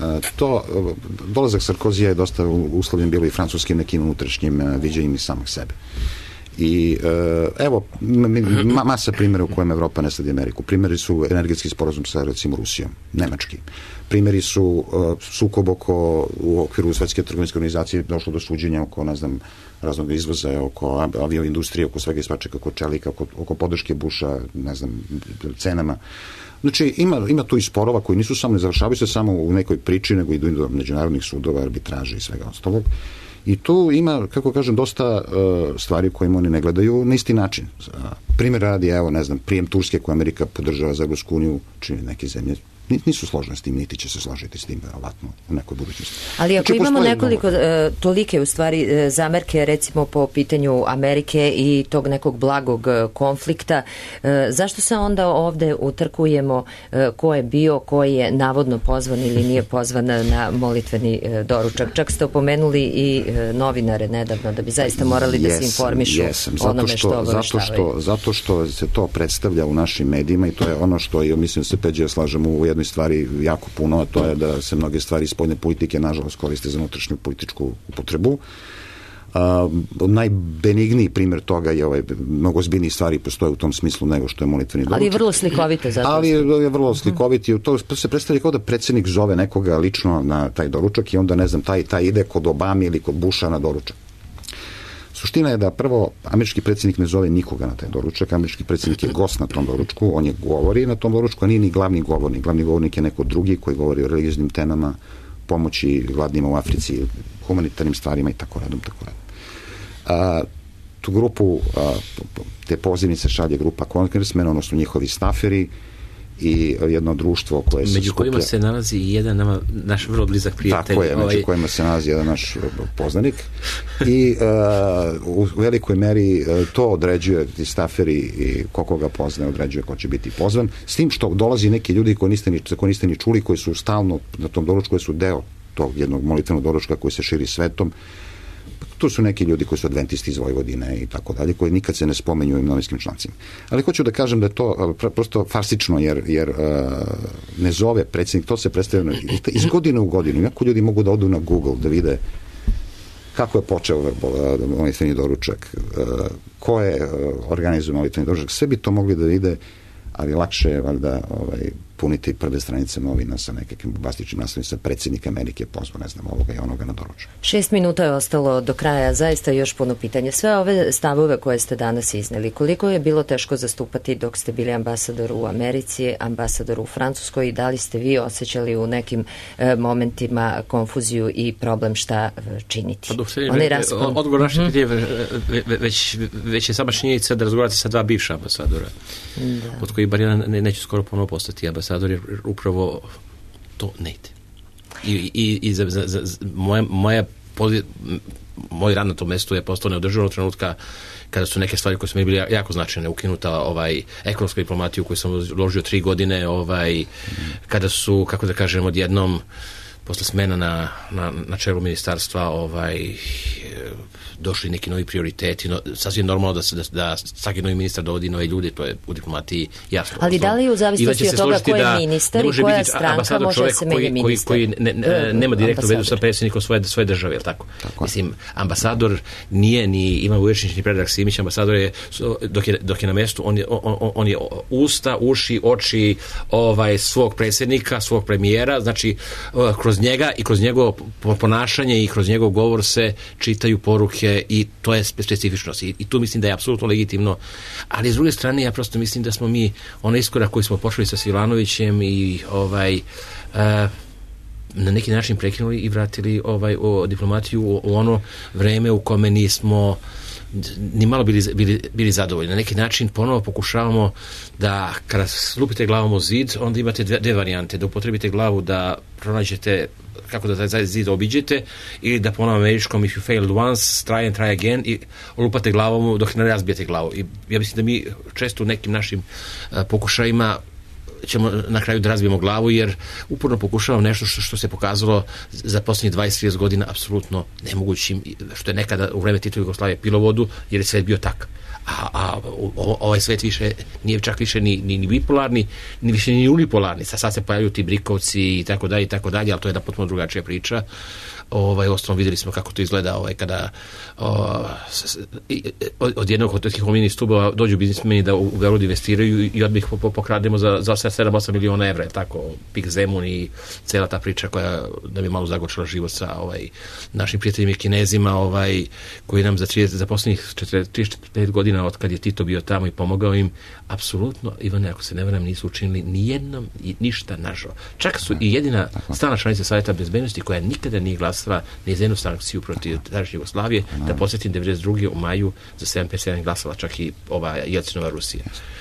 Dolazak Sarkozija je dosta uslovljen bilo i francuskim nekim unutrašnjim viđenjem i samog sebe. I evo, masa primjera u kojem Evropa ne sledi Ameriku. Primjeri su energetski sporazum sa, recimo, Rusijom, nemački. Primjeri su sukob u okviru Svetske trgovinske organizacije, došlo do suđenja oko, ne znam, raznog izvoza, oko avioindustrije, oko svega i svačega, oko čelika, oko podrške Busha, ne znam, cenama. Znači, ima tu i sporova koji nisu samo, ne završavaju se samo u nekoj priči, nego idu do međunarodnih sudova, arbitraže i svega ostalog. I tu ima, kako kažem, dosta stvari kojima oni ne gledaju na isti način. Primjer radi, evo, ne znam, prijem Turske koju Amerika podržava za Evropsku uniju, čini neke zemlje nisu složene s tim, niti će se složiti s tim verovatno u nekoj budućnosti. Ali ako imamo nekoliko tolike u stvari zamerke recimo po pitanju Amerike i tog nekog blagog konflikta, zašto se onda ovde utrkujemo ko je bio, ko je navodno pozvan ili nije pozvan na molitveni doručak? Čak ste opomenuli i novinare nedavno da bi zaista morali da se informišu onome što obaveštavaju. Zato što se to predstavlja u našim medijima i to je ono što, mislim, se Peđe slažemo u jednoj stvari jako puno, a to je da se mnoge stvari iz spoljne politike nažalost koriste za unutrašnju političku upotrebu. Najbenigniji primjer toga je mnogo ozbiljnijih stvari postoje u tom smislu nego što je molitveni doručak. Ali je vrlo slikovito. Ali je vrlo slikovit i to se predstavlja kao da predsjednik zove nekoga lično na taj doručak i onda, ne znam, taj ide kod Obame ili kod Busha na doručak. Suština je da prvo američki predsjednik ne zove nikoga na taj doručak, američki predsjednik je gost na tom doručku, on je govori na tom doručku, a nije ni glavni govornik. Glavni govornik je neko drugi koji govori o religioznim temama, pomoći gladnima u Africi, humanitarnim stvarima i tako radom. Tu grupu, te pozivnice šalje grupa kongresmena, odnosno njihovi staferi i jedno društvo koje se među kojima se nalazi i jedan naš vrlo blizak prijatelj. Tako je, među kojima se nalazi jedan naš poznanik i u velikoj meri to određuje, ti staferi i koga poznaje određuje ko će biti pozvan, s tim što dolazi neki ljudi koji niste ni čuli, koji su stalno na tom doručku, koji su deo tog jednog molitvenog doručka koji se širi svetom. Tu su neki ljudi koji su adventisti iz Vojvodine i tako dalje, koji nikad se ne spomenju u novinskim člancima. Ali hoću da kažem da je to prosto farsično, jer ne zove predsjednik, to se predstavlja iz godine u godinu. Jako ljudi mogu da odu na Google da vide kako je počeo molitveni doručak, ko je organizuje molitveni doručak, sve bi to mogli da vide, ali lakše je valjda puniti prve stranice novina sa nekakvim bombastičnim naslovima, predsjednik Amerike pozvao, ne znam, ovoga i onoga na doručak. 6 minuta je ostalo do kraja, zaista još puno pitanja. Sve ove stavove koje ste danas izneli, koliko je bilo teško zastupati dok ste bili ambasador u Americi, ambasador u Francuskoj i da li ste vi osjećali u nekim momentima konfuziju i problem šta činiti? Odgovor naše pitanje već je sama činjenica da razgovarate sa dva bivša ambasadora, od kojih bar jedan neće skoro ponovo postati ambasador, jer upravo to ne ide. I moj rad na tom mestu je postao neodrživo od trenutka kada su neke stvari koje su mi bili jako značajne, ukinuta ekonomska diplomatija u koju sam uložio 3 godine, kada su, kako da kažem, odjednom posle smena na čelu ministarstva došli neki novi prioriteti, sasvim normalno da svaki novi ministar dovodi nove ljude, to je u diplomatiji jasno. Ali da li u zavisnosti od toga ko je ministar i koja stranka može se menja ministar? Koji nema direktnu vezu sa predsjednikom svoje države, je li tako? Mislim, ambasador nije ni Ivan Vuješić ni Predrag Simić, ambasador je, dok je na mestu, on je usta, uši, oči svog predsjednika, svog premijera, znači kroz njega i kroz njegovo ponašanje i kroz njegov govor se čitaju poruke i to je specifičnost i tu mislim da je apsolutno legitimno, ali s druge strane ja prosto mislim da smo mi onaj iskorak koji smo počeli sa Silanovićem i na neki način prekinuli i vratili diplomatiju u ono vreme u kome nismo ni malo bili zadovoljni. Na neki način ponovo pokušavamo da kada lupite glavom u zid, onda imate dve varijante, da upotrebite glavu da pronađete kako da taj zid obiđete ili da po onom američkom if you failed once, try and try again i lupate glavom dok ne razbijete glavu. I ja mislim da mi često u nekim našim pokušajima ćemo na kraju da razbijemo glavu, jer uporno pokušavamo nešto što se pokazalo za posljednjih 20-30 godina apsolutno nemogućim, što je nekada u vreme Titove Jugoslavije pilo vodu, jer je svet bio tak. A ovaj svet više nije čak više ni bipolarni, ni više ni unipolarni. Sad se pojavlju ti brikovci i tako dalje, ali to je jedna potpuno drugačija priča. Ostalom vidjeli smo kako to izgleda kada od jednog od tih omiljenih stubova dođu biznismeni da u Beograd investiraju i odmah ih pokrademo za 7-8 miliona evra, tako Pik Zemun i cela ta priča koja nam je malo zagočila život sa našim prijateljima Kinezima, koji nam za posljednjih 35 godina od kad je Tito bio tamo i pomogao im, apsolutno, Ivane, ako se ne varam, nisu učinili nijednom i ništa nažao. Čak su i jedina stalna članica Savjeta bezbednosti koja nikada nije glasala ni za jednu sankciju protiv tadašnje Jugoslavije, da podsjetim 92. u maju za 757 glasala čak i Jelcinova Rusija.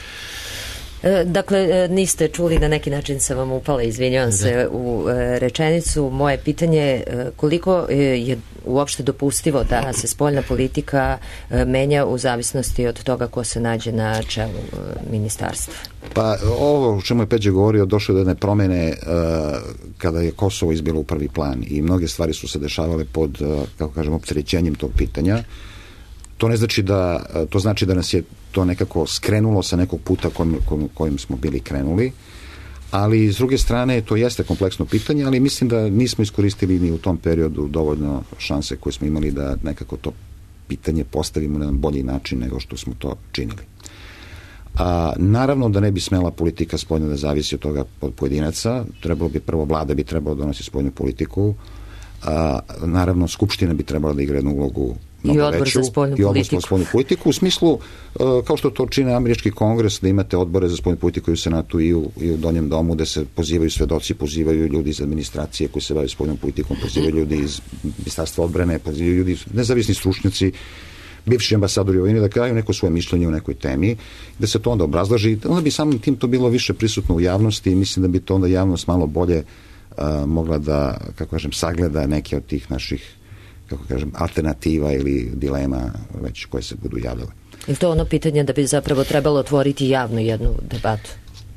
Dakle, niste čuli, na neki način sam vam upala, izvinjavam se, u rečenicu. Moje pitanje je koliko je uopšte dopustivo da se spoljna politika menja u zavisnosti od toga ko se nađe na čelu ministarstva? Pa ovo o čemu je Peđe govorio, došlo do jedne promene kada je Kosovo izbilo u prvi plan i mnoge stvari su se dešavale pod, kako kažem, opterećenjem tog pitanja. To ne znači to znači da nas je to nekako skrenulo sa nekog puta kojim smo bili krenuli, Ali s druge strane to jeste kompleksno pitanje, ali mislim da nismo iskoristili ni u tom periodu dovoljno šanse koje smo imali da nekako to pitanje postavimo na jedan bolji način nego što smo to činili. Naravno da ne bi smela politika spoljno da zavisi od toga od pojedinaca, vlada bi trebalo donosi spoljnu politiku, naravno Skupština bi trebala da igra jednu ulogu i odbor za spoljnu politiku u smislu, kao što to čine američki kongres, da imate odbore za spoljnu politiku i u Senatu i u Donjem domu, da se pozivaju svedoci, pozivaju ljudi iz administracije koji se bave spoljnom politikom, pozivaju ljudi iz Ministarstva odbrane, pozivaju ljudi, nezavisni stručnjaci, bivši ambasadori vojni, da daju neko svoje mišljenje o nekoj temi, da se to onda obrazlaži, onda bi samim tim to bilo više prisutno u javnosti i mislim da bi to onda javnost malo bolje mogla da, kako kažem, sagleda neke od tih naših, kako kažem, alternativa ili dilema već koje se budu javljale. Je to ono pitanje da bi zapravo trebalo otvoriti javno jednu debatu?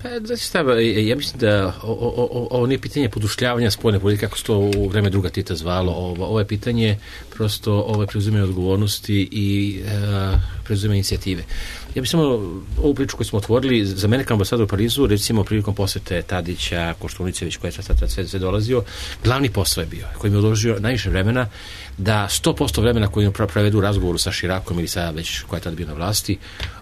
Ja mislim da ovo nije pitanje podušljavanja spoljne politike, kako se to u vreme druga Tita zvalo. Ovo je pitanje prosto preuzimanja odgovornosti i preuzimanja inicijative. Ja bih samo ovu priču koju smo otvorili, za mene kao ambasador u Parizu, recimo prilikom posete Tadića, Koštunicević, koji je sve dolazio, glavni posao je bio, koji mi je odložio najviše vremena, da 100% vremena koji provedu u razgovoru sa Širakom ili sa već koja je tada bio na vlasti,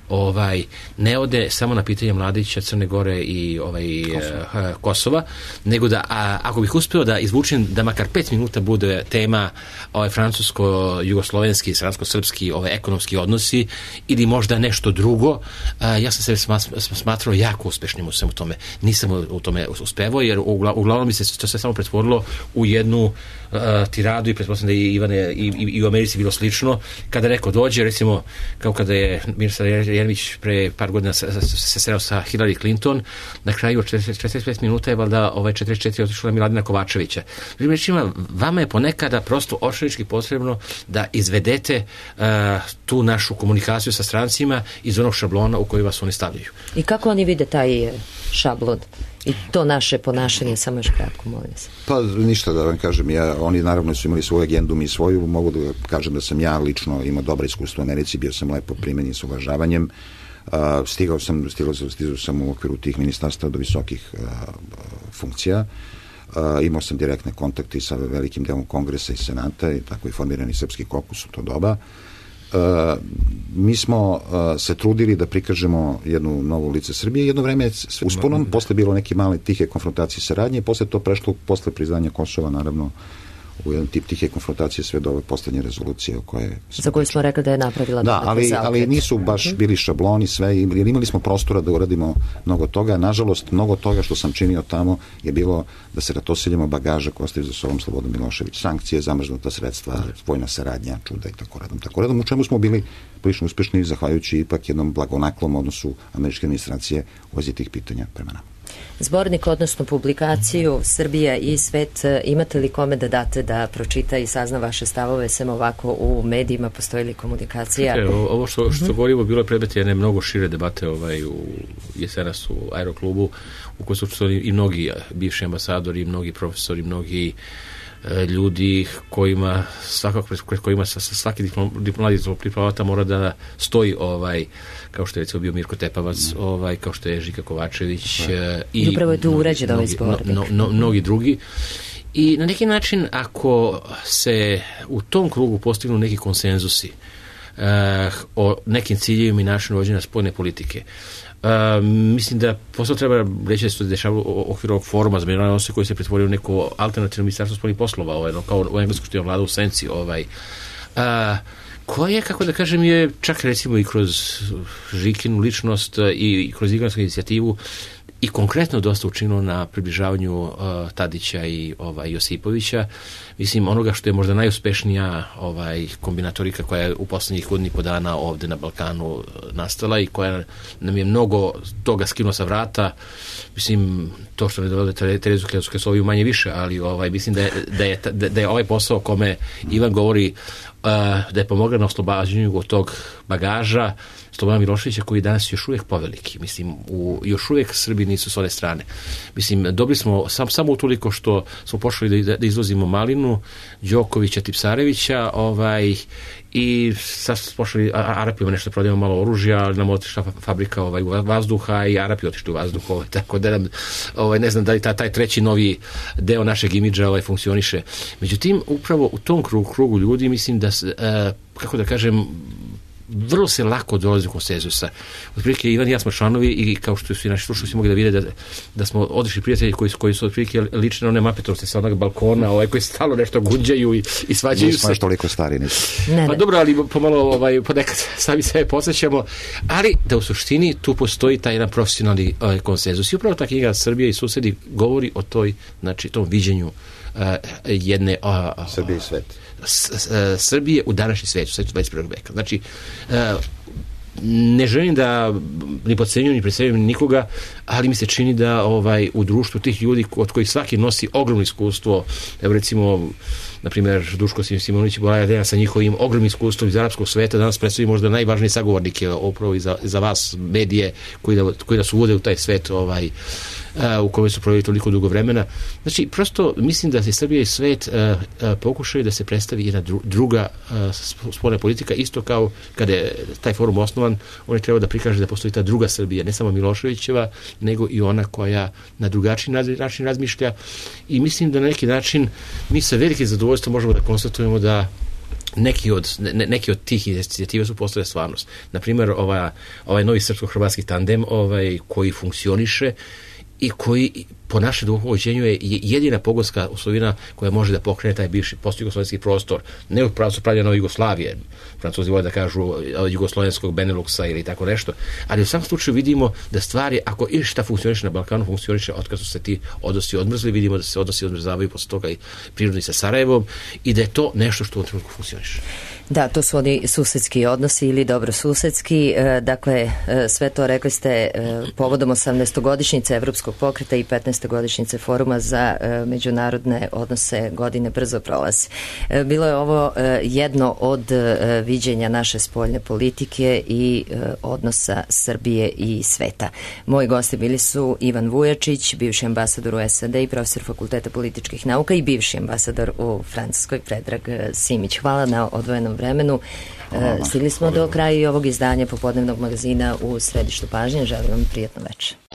ne ode samo na pitanje Mladića, Crne Gore i Kosova, nego da, ako bih uspeo da izvučem da makar 5 minuta bude tema francusko-jugoslovenski, francusko-srpski, ekonomski odnosi ili možda nešto drugo, ja sam se smatrao jako uspešnim u svemu tome. Nisam u tome uspevao, jer uglavnom mi se to sve samo pretvorilo u jednu tiradu i pretpostavljam da je Ivane i u Americi bilo slično. Kada neko dođe, recimo, kao kada je ministar Jeremić pre par godina se sreo sa Hillary Clinton, na kraju 45 minuta je valjda 44 otišla Miladina Kovačevića. Vama je ponekada prosto očajnički potrebno da izvedete tu našu komunikaciju sa strancima iz onog šablona u koji vas oni stavljaju. I kako oni vide taj šablon? I to naše ponašanje, samo još kratko, molim se. Pa ništa da vam kažem, oni naravno su imali svoju agendu, mi svoju, mogu da kažem da sam ja lično imao dobro iskustvo u Americi, bio sam lepo primenjen s uvažavanjem, stizao sam u okviru tih ministarstva do visokih funkcija, imao sam direktne kontakte sa velikim delom kongresa i senata i tako i formirani Srpski kokus u to doba. Mi smo se trudili da prikažemo jednu novu lice Srbije. Jedno vreme je usponom, posle bilo neke male tihe konfrontacije saradnje, posle to prešlo, posle priznanja Kosova, naravno, u jedan tip tihe konfrontacije sve do ove poslednje rezolucije za koju smo rekli da je napravila. Da, ali nisu baš bili šabloni sve, jer imali smo prostora da uradimo mnogo toga. Nažalost, mnogo toga što sam činio tamo je bilo da se ratoseljamo bagaža koja ostaje za sobom Slobodan Milošević, sankcije, zamrznuta sredstva, vojna saradnja, čuda i tako redom, u čemu smo bili prilično uspešni zahvaljujući ipak jednom blagonaklom odnosu američke administracije u vezi tih pitanja prema nama. Zbornik, odnosno publikaciju Srbija i svet, imate li kome da date da pročita i sazna vaše stavove, sem ovako u medijima, postoji li komunikacija? Ovo što govorimo bilo je predmet jedne mnogo šire debate u jesenas u Aeroklubu, u kojoj su učestvovali i mnogi bivši ambasadori, mnogi profesori, mnogi ljudi kojima svakako pred kojima svaki diplomata mora da stoji kao što je recimo bio Mirko Tepavac, kao što je Žika Kovačević i upravo je tu uređen ovaj zbornik. Mnogi drugi. I na neki način, ako se u tom krugu postignu neki konsenzusi o nekim ciljevima i načinu vođenja spoljne politike, mislim da posao treba reći da se to dešava u okviru ovog foruma za međunarodne odnose koji se pretvorio u neko alternativno ministarstvo spoljnih poslova, kao u englesku što je vlada u senci, koje, kako da kažem, je čak recimo i kroz Žikinu ličnost i kroz Igansku inicijativu i konkretno dosta učinilo na približavanju Tadića i Josipovića. Mislim, onoga što je možda najuspešnija kombinatorika koja je u poslednjih godinu i po dana ovde na Balkanu nastala i koja nam je mnogo toga skinuo sa vrata. Mislim, to što ne dovede Terezu Kesoviju manje više, ali mislim da je ovaj posao o kome Ivan govori da je pomogao na oslobađanju od tog bagaža Slobodana Miloševića koji je danas još uvijek poveliki. Mislim, još uvijek Srbi nisu s one strane. Mislim, dobili smo samo utoliko što smo pošli da izvozimo malinu, Đokovića, Tipsarevića, i sad smo pošli Arapima nešto prodajemo malo oružja, ali nam otišla fabrika vazduha i Arapi otišli u vazduh, tako da nam, ne znam da li taj treći novi deo našeg imidža funkcioniše. Međutim, upravo u tom krugu ljudi mislim da, kako da kažem, vrlo se lako dolazi do konsenzusa. Otprilike Ivan i ja smo članovi i kao što su i naši slušalci mogli da vide da smo odlični prijatelji koji su otprilike lične na one Mapetovce sa onog balkona, koji stalno nešto gunđaju i svađaju se. Nismo još toliko stari, nismo. Pa dobro, ali pomalo ponekad sami sebe podsjećamo, ali da u suštini tu postoji taj jedan profesionalni konsenzus. I upravo ta knjiga Srbija i susedi govori o tom viđenju jedne Srbije i svet. Srbije u današnji svijet, u svijetu 21. veka. Znači, ne želim da ni podcenjujem ni predstavljam nikoga, ali mi se čini da u društvu tih ljudi od kojih svaki nosi ogromno iskustvo, evo recimo, na primjer, Duško Simonović i Bolaja Dejana sa njihovim ogromnim iskustvom iz arapskog sveta danas predstavljaju možda najvažniji sagovornike upravo i za vas medije koji nas uvode u taj svet u kome su proveli toliko dugo vremena. Znači, prosto mislim da se Srbija i svet pokušaju da se predstavi jedna druga spoljna politika, isto kao kada je taj forum osnovan, on je trebao da prikaže da postoji ta druga Srbija, ne samo Miloševićeva, nego i ona koja na drugačiji način razmišlja, i mislim da na neki način mi sa velikim zadovoljstvom možemo da konstatujemo da neki od tih inicijativa su postale stvarnost. Naprimjer, ovaj novi srpsko-hrvatski tandem koji funkcioniše i koji po našem duhovnom uđenju je jedina pogonska osobina koja može da pokrene taj bivši postjugoslovenski prostor, ne u pravcu pravljanja nove Jugoslavije, Francuzi vole da kažu jugoslovenskog Beneluksa ili tako nešto, ali u svakom slučaju vidimo da stvari, ako išta funkcioniše na Balkanu, funkcioniše otkad su se ti odnosi odmrzli, vidimo da se odnosi odmrzavaju posle toga i prirodni sa Sarajevom, i da je to nešto što u trenutku funkcioniše. Da, to su oni susedski odnosi ili dobrosusedski. Dakle, sve to rekli ste povodom 18-godišnjice Evropskog pokreta i 15-godišnjice Foruma za međunarodne odnose. Godine brzo prolaze. Bilo je ovo jedno od viđenja naše spoljne politike i odnosa Srbije i sveta. Moji gosti bili su Ivan Vujačić, bivši ambasador u SAD i profesor Fakulteta političkih nauka, i bivši ambasador u Francuskoj Predrag Simić. Hvala na odvojenom vremenu. Stigli smo do kraja ovog izdanja popodnevnog magazina u središtu pažnje. Želim vam prijatno večer.